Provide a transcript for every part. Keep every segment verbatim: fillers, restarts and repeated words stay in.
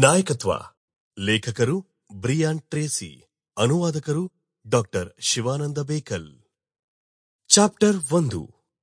ನಾಯಕತ್ವ. ಲೇಖಕರು Brian Tracy. ಅನುವಾದಕರು ಡಾಕ್ಟರ್ ಶಿವಾನಂದ ಬೇಕಲ್. ಚಾಪ್ಟರ್ ಒಂದು.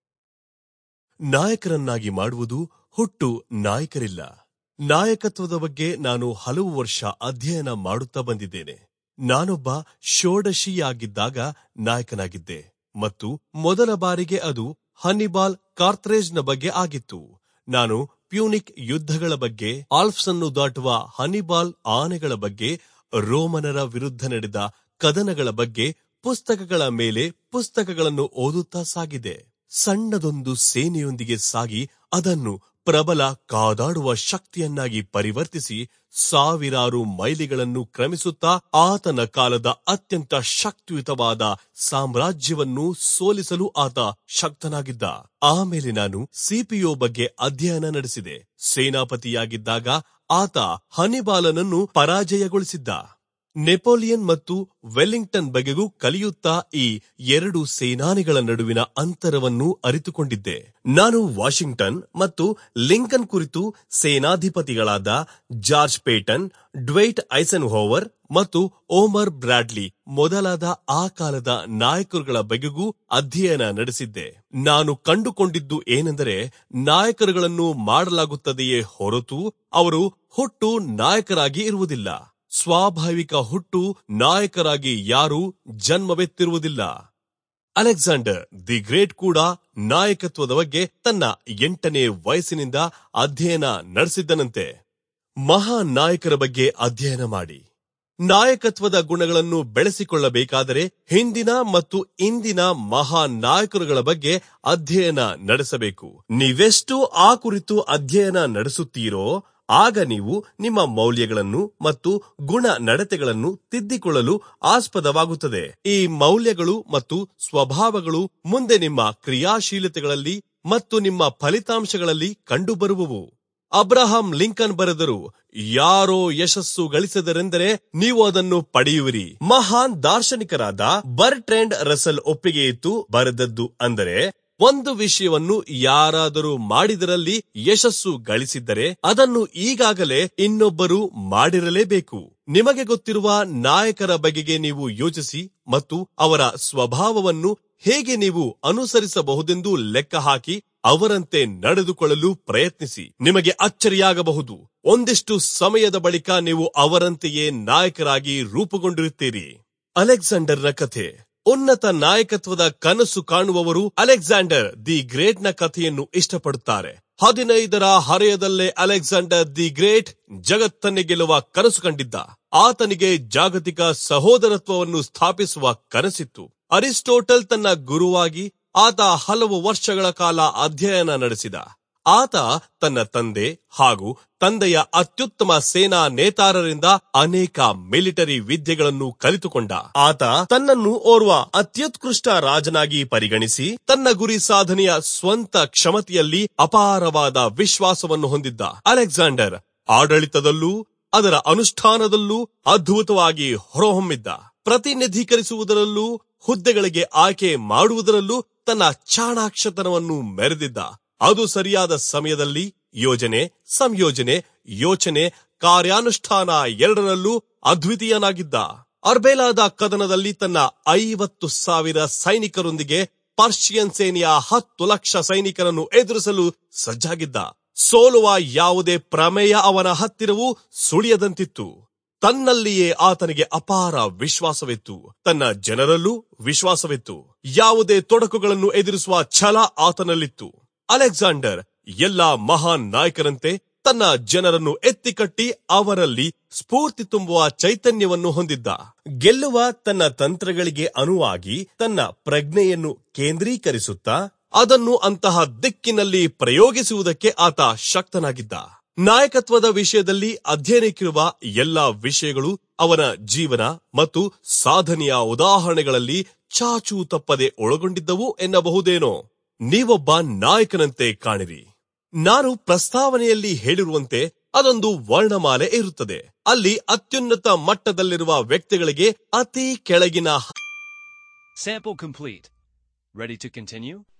ನಾಯಕರನ್ನಾಗಿ ಮಾಡುವುದು ಹುಟ್ಟು ನಾಯಕರಿಲ್ಲ. ನಾಯಕತ್ವದ ಬಗ್ಗೆ ನಾನು ಹಲವು ವರ್ಷ ಅಧ್ಯಯನ ಮಾಡುತ್ತಾ ಬಂದಿದ್ದೇನೆ. ನಾನೊಬ್ಬ ಷೋಡಶಿಯಾಗಿದ್ದಾಗ ನಾಯಕನಾಗಿದ್ದೆ ಮತ್ತು ಮೊದಲ ಬಾರಿಗೆ ಅದು ಹನ್ನಿಬಾಲ್ ಕಾರ್ಥೇಜ್ನ ಬಗ್ಗೆ ಆಗಿತ್ತು. ನಾನು ಪ್ಯೂನಿಕ್ ಯುದ್ಧಗಳ ಬಗ್ಗೆ, ಆಲ್ಪ್ಸ್ ಅನ್ನು ದಾಟುವ ಹನ್ನಿಬಾಲ್ ಆನೆಗಳ ಬಗ್ಗೆ, ರೋಮನರ ವಿರುದ್ಧ ನಡೆದ ಕದನಗಳ ಬಗ್ಗೆ ಪುಸ್ತಕಗಳ ಮೇಲೆ ಪುಸ್ತಕಗಳನ್ನು ಓದುತ್ತಾ ಸಾಗಿದೆ. ಸಣ್ಣದೊಂದು ಸೇನೆಯೊಂದಿಗೆ ಸಾಗಿ ಅದನ್ನು ಪ್ರಬಲ ಕಾದಾಡುವ ಶಕ್ತಿಯನ್ನಾಗಿ ಪರಿವರ್ತಿಸಿ ಸಾವಿರಾರು ಮೈಲಿಗಳನ್ನು ಕ್ರಮಿಸುತ್ತಾ ಆತನ ಕಾಲದ ಅತ್ಯಂತ ಶಕ್ತಿಯುತವಾದ ಸಾಮ್ರಾಜ್ಯವನ್ನು ಸೋಲಿಸಲು ಆತ ಶಕ್ತನಾಗಿದ್ದ. ಆಮೇಲೆ ನಾನು ಸಿಪಿಒ ಬಗ್ಗೆ ಅಧ್ಯಯನ ನಡೆಸಿದೆ. ಸೇನಾಪತಿಯಾಗಿದ್ದಾಗ ಆತ ಹನ್ನಿಬಾಲನನ್ನು ಪರಾಜಯಗೊಳಿಸಿದ್ದ. ನೆಪೋಲಿಯನ್ ಮತ್ತು ವೆಲ್ಲಿಂಗ್ಟನ್ ಬಗೆಗೂ ಕಲಿಯುತ್ತಾ ಈ ಎರಡು ಸೇನಾನಿಗಳ ನಡುವಿನ ಅಂತರವನ್ನು ಅರಿತುಕೊಂಡಿದ್ದೆ. ನಾನು ವಾಷಿಂಗ್ಟನ್ ಮತ್ತು ಲಿಂಕನ್ ಕುರಿತು ಸೇನಾಧಿಪತಿಗಳಾದ ಜಾರ್ಜ್ ಪೇಟನ್, ಡ್ವೈಟ್ ಐಸನ್ಹೋವರ್ ಮತ್ತು ಓಮರ್ ಬ್ರಾಡ್ಲಿ ಮೊದಲಾದ ಆ ಕಾಲದ ನಾಯಕರುಗಳ ಬಗೆಗೂ ಅಧ್ಯಯನ ನಡೆಸಿದ್ದೆ. ನಾನು ಕಂಡುಕೊಂಡಿದ್ದು ಏನೆಂದರೆ, ನಾಯಕರುಗಳನ್ನು ಮಾಡಲಾಗುತ್ತದೆಯೇ ಹೊರತು ಅವರು ಹುಟ್ಟು ನಾಯಕರಾಗಿ ಇರುವುದಿಲ್ಲ. ಸ್ವಾಭಾವಿಕ ಹುಟ್ಟು ನಾಯಕರಾಗಿ ಯಾರೂ ಜನ್ಮವೆತ್ತಿರುವುದಿಲ್ಲ. ಅಲೆಕ್ಸಾಂಡರ್ ದಿ ಗ್ರೇಟ್ ಕೂಡ ನಾಯಕತ್ವದ ಬಗ್ಗೆ ತನ್ನ ಎಂಟನೇ ವಯಸ್ಸಿನಿಂದ ಅಧ್ಯಯನ ನಡೆಸಿದ್ದನಂತೆ. ಮಹಾನ್ ನಾಯಕರ ಬಗ್ಗೆ ಅಧ್ಯಯನ ಮಾಡಿ. ನಾಯಕತ್ವದ ಗುಣಗಳನ್ನು ಬೆಳೆಸಿಕೊಳ್ಳಬೇಕಾದರೆ ಹಿಂದಿನ ಮತ್ತು ಇಂದಿನ ಮಹಾನ್ ನಾಯಕರುಗಳ ಬಗ್ಗೆ ಅಧ್ಯಯನ ನಡೆಸಬೇಕು. ನೀವೆಷ್ಟು ಆ ಕುರಿತು ಅಧ್ಯಯನ ನಡೆಸುತ್ತೀರೋ ಆಗ ನೀವು ನಿಮ್ಮ ಮೌಲ್ಯಗಳನ್ನು ಮತ್ತು ಗುಣ ನಡತೆಗಳನ್ನು ತಿದ್ದಿಕೊಳ್ಳಲು ಆಸ್ಪದವಾಗುತ್ತದೆ. ಈ ಮೌಲ್ಯಗಳು ಮತ್ತು ಸ್ವಭಾವಗಳು ಮುಂದೆ ನಿಮ್ಮ ಕ್ರಿಯಾಶೀಲತೆಗಳಲ್ಲಿ ಮತ್ತು ನಿಮ್ಮ ಫಲಿತಾಂಶಗಳಲ್ಲಿ ಕಂಡುಬರುವವು. ಅಬ್ರಹಾಂ ಲಿಂಕನ್ ಬರೆದರು, ಯಾರೋ ಯಶಸ್ಸು ಗಳಿಸಿದರೆಂದರೆ ನೀವು ಅದನ್ನು ಪಡೆಯುವಿರಿ. ಮಹಾನ್ ದಾರ್ಶನಿಕರಾದ ಬರ್ಟ್ರಾಂಡ್ ರಸಲ್ ಒಪ್ಪಿಗೆ ಇತ್ತು ಬರೆದದ್ದು ಅಂದರೆ, ಒಂದು ವಿಷಯವನ್ನು ಯಾರಾದರೂ ಮಾಡಿದರಲ್ಲಿ ಯಶಸ್ಸು ಗಳಿಸಿದ್ದರೆ ಅದನ್ನು ಈಗಾಗಲೇ ಇನ್ನೊಬ್ಬರು ಮಾಡಿರಲೇಬೇಕು. ನಿಮಗೆ ಗೊತ್ತಿರುವ ನಾಯಕರ ಬಗೆಗೆ ನೀವು ಯೋಚಿಸಿ ಮತ್ತು ಅವರ ಸ್ವಭಾವವನ್ನು ಹೇಗೆ ನೀವು ಅನುಸರಿಸಬಹುದೆಂದು ಲೆಕ್ಕ ಹಾಕಿ ಅವರಂತೆ ನಡೆದುಕೊಳ್ಳಲು ಪ್ರಯತ್ನಿಸಿ. ನಿಮಗೆ ಅಚ್ಚರಿಯಾಗಬಹುದು, ಒಂದಿಷ್ಟು ಸಮಯದ ಬಳಿಕ ನೀವು ಅವರಂತೆಯೇ ನಾಯಕರಾಗಿ ರೂಪುಗೊಂಡಿರುತ್ತೀರಿ. ಅಲೆಕ್ಸಾಂಡರ್ನ ಕಥೆ. ಉನ್ನತ ನಾಯಕತ್ವದ ಕನಸು ಕಾಣುವವರು ಅಲೆಕ್ಸಾಂಡರ್ ದಿ ಗ್ರೇಟ್ ನ ಕಥೆಯನ್ನು ಇಷ್ಟಪಡುತ್ತಾರೆ. ಹದಿನೈದರ ಹರೆಯದಲ್ಲೇ ಅಲೆಕ್ಸಾಂಡರ್ ದಿ ಗ್ರೇಟ್ ಜಗತ್ತನ್ನೇ ಗೆಲ್ಲುವ ಕನಸು ಕಂಡಿದ್ದ. ಆತನಿಗೆ ಜಾಗತಿಕ ಸಹೋದರತ್ವವನ್ನು ಸ್ಥಾಪಿಸುವ ಕನಸಿತ್ತು. ಅರಿಸ್ಟೋಟಲ್ ತನ್ನ ಗುರುವಾಗಿ ಆತ ಹಲವು ವರ್ಷಗಳ ಕಾಲ ಅಧ್ಯಯನ ನಡೆಸಿದ. ಆತ ತನ್ನ ತಂದೆ ಹಾಗೂ ತಂದೆಯ ಅತ್ಯುತ್ತಮ ಸೇನಾ ನೇತಾರರಿಂದ ಅನೇಕ ಮಿಲಿಟರಿ ವಿದ್ಯೆಗಳನ್ನು ಕಲಿತುಕೊಂಡ. ಆತ ತನ್ನನ್ನು ಓರ್ವ ಅತ್ಯುತ್ಕೃಷ್ಟ ರಾಜನಾಗಿ ಪರಿಗಣಿಸಿ ತನ್ನ ಗುರಿ ಸಾಧನೆಯ ಸ್ವಂತ ಕ್ಷಮತೆಯಲ್ಲಿ ಅಪಾರವಾದ ವಿಶ್ವಾಸವನ್ನು ಹೊಂದಿದ್ದ. ಅಲೆಕ್ಸಾಂಡರ್ ಆಡಳಿತದಲ್ಲೂ ಅದರ ಅನುಷ್ಠಾನದಲ್ಲೂ ಅದ್ಭುತವಾಗಿ ಹೊರಹೊಮ್ಮಿದ್ದ. ಪ್ರತಿನಿಧೀಕರಿಸುವುದರಲ್ಲೂ ಹುದ್ದೆಗಳಿಗೆ ಆಯ್ಕೆ ಮಾಡುವುದರಲ್ಲೂ ತನ್ನ ಚಾಣಾಕ್ಷತನವನ್ನು ಮೆರೆದಿದ್ದ. ಅದು ಸರಿಯಾದ ಸಮಯದಲ್ಲಿ ಯೋಜನೆ, ಸಂಯೋಜನೆ, ಯೋಚನೆ, ಕಾರ್ಯಾನುಷ್ಠಾನ ಎರಡರಲ್ಲೂ ಅದ್ವಿತೀಯನಾಗಿದ್ದ. ಅರ್ಬೇಲಾದ ಕದನದಲ್ಲಿ ತನ್ನ ಐವತ್ತು ಸಾವಿರ ಸೈನಿಕರೊಂದಿಗೆ ಪರ್ಷಿಯನ್ ಸೇನೆಯ ಹತ್ತು ಲಕ್ಷ ಸೈನಿಕರನ್ನು ಎದುರಿಸಲು ಸಜ್ಜಾಗಿದ್ದ. ಸೋಲುವ ಯಾವುದೇ ಪ್ರಮೇಯ ಅವನ ಹತ್ತಿರವೂ ಸುಳಿಯದಂತಿತ್ತು. ತನ್ನಲ್ಲಿಯೇ ಆತನಿಗೆ ಅಪಾರ ವಿಶ್ವಾಸವಿತ್ತು. ತನ್ನ ಜನರಲ್ಲೂ ವಿಶ್ವಾಸವಿತ್ತು. ಯಾವುದೇ ತೊಡಕುಗಳನ್ನು ಎದುರಿಸುವ ಛಲ ಆತನಲ್ಲಿತ್ತು. ಅಲೆಕ್ಸಾಂಡರ್ ಎಲ್ಲಾ ಮಹಾನ್ ನಾಯಕರಂತೆ ತನ್ನ ಜನರನ್ನು ಎತ್ತಿಕಟ್ಟಿ ಅವರಲ್ಲಿ ಸ್ಫೂರ್ತಿ ತುಂಬುವ ಚೈತನ್ಯವನ್ನು ಹೊಂದಿದ್ದ. ಗೆಲ್ಲುವ ತನ್ನ ತಂತ್ರಗಳಿಗೆ ಅನುವಾಗಿ ತನ್ನ ಪ್ರಜ್ಞೆಯನ್ನು ಕೇಂದ್ರೀಕರಿಸುತ್ತಾ ಅದನ್ನು ಅಂತಹ ದಿಕ್ಕಿನಲ್ಲಿ ಪ್ರಯೋಗಿಸುವುದಕ್ಕೆ ಆತ ಶಕ್ತನಾಗಿದ್ದ. ನಾಯಕತ್ವದ ವಿಷಯದಲ್ಲಿ ಅಧ್ಯಯನಕ್ಕಿರುವ ಎಲ್ಲಾ ವಿಷಯಗಳು ಅವನ ಜೀವನ ಮತ್ತು ಸಾಧನೆಯ ಉದಾಹರಣೆಗಳಲ್ಲಿ ಚಾಚೂ ತಪ್ಪದೆ ಒಳಗೊಂಡಿದ್ದವು ಎನ್ನಬಹುದೇನೋ. ನೀವೊಬ್ಬ ನಾಯಕನಂತೆ ಕಾಣಿರಿ. ನಾನು ಪ್ರಸ್ತಾವನೆಯಲ್ಲಿ ಹೇಳಿರುವಂತೆ ಅದೊಂದು ವರ್ಣಮಾಲೆ ಇರುತ್ತದೆ. ಅಲ್ಲಿ ಅತ್ಯುನ್ನತ ಮಟ್ಟದಲ್ಲಿರುವ ವ್ಯಕ್ತಿಗಳಿಗೆ ಅತಿ ಕೆಳಗಿನ Sample complete. Ready to continue?